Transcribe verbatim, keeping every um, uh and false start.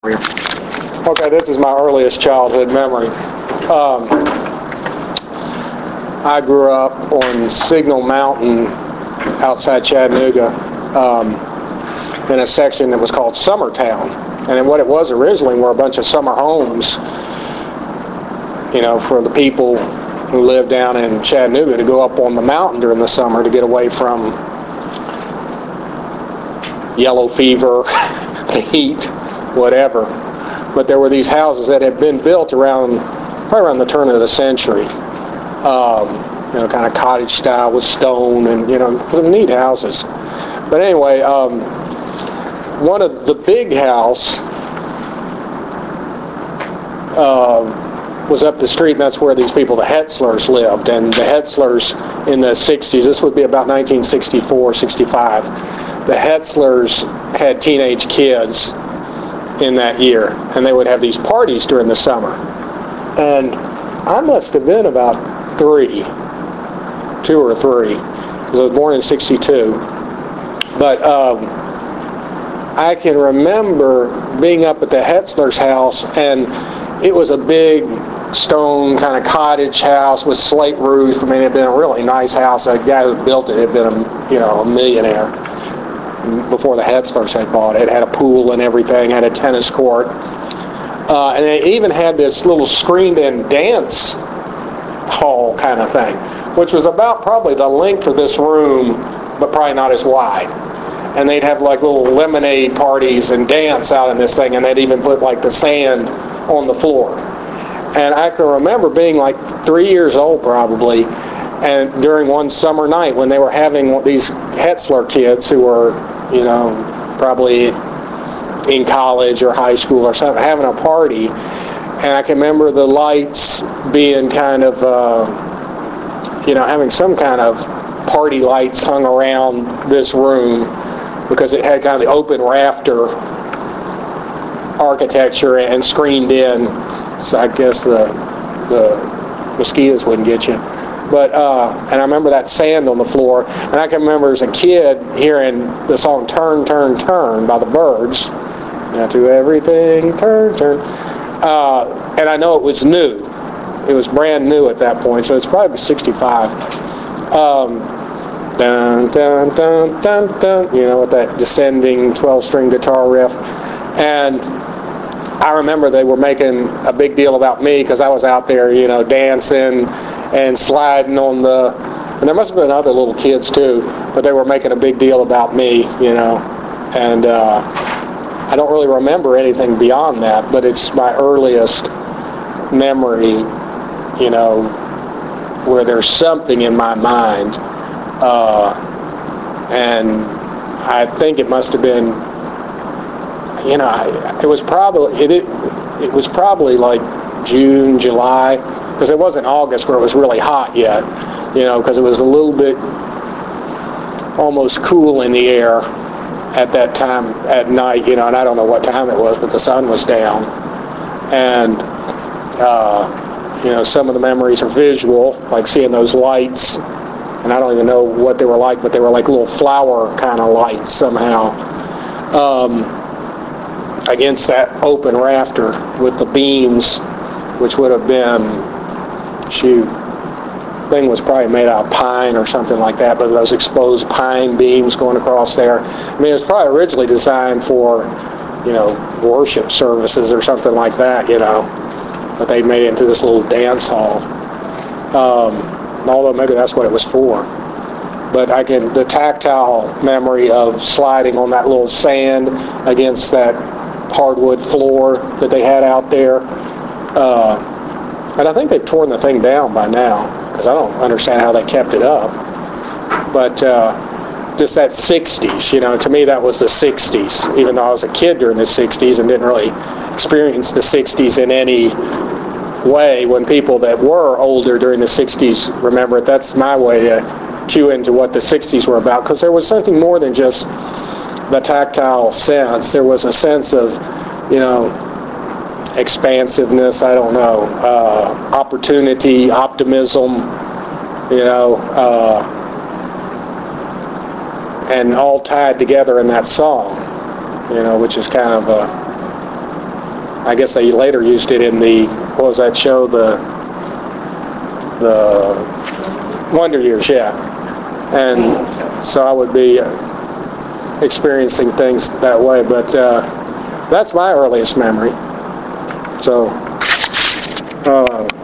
Okay, this is my earliest childhood memory. Um, I grew up on Signal Mountain outside Chattanooga um, in a section that was called Summertown. And what it was originally were a bunch of summer homes, you know, for the people who lived down in Chattanooga to go up on the mountain during the summer to get away from yellow fever, the heat, whatever. But there were these houses that had been built around, probably around the turn of the century. Um, you know, kind of cottage style with stone and, you know, some neat houses. But anyway, um, one of the big house uh, was up the street, and that's where these people, the Hetzlers, lived. And the Hetzlers in the sixties, this would be about nineteen sixty-four, sixty-five, the Hetzlers had teenage kids in that year, and they would have these parties during the summer. And I must have been about three, two or three, because I was born in sixty-two. But um, I can remember being up at the Hetzler's house, and it was a big stone kind of cottage house with slate roof. I mean, it had been a really nice house. The guy who built it had been a, you know, a millionaire before the Hetzlers had bought it. It had a pool and everything, had a tennis court. Uh, and it even had this little screened-in dance hall kind of thing, which was about probably the length of this room, but probably not as wide. And they'd have like little lemonade parties and dance out in this thing, and they'd even put like the sand on the floor. And I can remember being like three years old probably, and during one summer night when they were having these Hetzler kids who were, you know, probably in college or high school or something, having a party. And I can remember the lights being kind of, uh, you know, having some kind of party lights hung around this room because it had kind of the open rafter architecture and screened in, so I guess the the mosquitoes wouldn't get you. But uh, and I remember that sand on the floor, and I can remember as a kid hearing the song "Turn, Turn, Turn" by the Byrds. Now to everything, turn, turn. Uh, and I know it was new. It was brand new at that point, so it's probably sixty-five. Um, dun, dun, dun, dun, dun, you know, with that descending twelve-string guitar riff. And I remember they were making a big deal about me because I was out there, you know, dancing and sliding on the, and there must have been other little kids too, but they were making a big deal about me, you know. And uh, I don't really remember anything beyond that, but it's my earliest memory, you know, where there's something in my mind. Uh, and I think it must have been, you know, I, it was probably, it, it, it was probably like June, July, because it wasn't August where it was really hot yet, you know, because it was a little bit almost cool in the air at that time at night, you know, and I don't know what time it was, but the sun was down. And, uh, you know, some of the memories are visual, like seeing those lights, and I don't even know what they were like, but they were like little flower kind of lights somehow, um, against that open rafter with the beams, which would have been, shoot, thing was probably made out of pine or something like that, but those exposed pine beams going across there. I mean, it was probably originally designed for, you know, worship services or something like that, you know, but they made it into this little dance hall. Um, although maybe that's what it was for. But I can, the tactile memory of sliding on that little sand against that hardwood floor that they had out there. Uh, and I think they've torn the thing down by now, because I don't understand how they kept it up. But uh, just that sixties, you know, to me that was the sixties, even though I was a kid during the sixties and didn't really experience the sixties in any way. When people that were older during the sixties remember it, that's my way to cue into what the sixties were about, because there was something more than just the tactile sense. There was a sense of, you know, expansiveness, I don't know, uh, opportunity, optimism, you know, uh, and all tied together in that song, you know, which is kind of a I guess they later used it in the, what was that show, the the Wonder Years, yeah. And so I would be uh, experiencing things that way, but uh, that's my earliest memory. So, uh,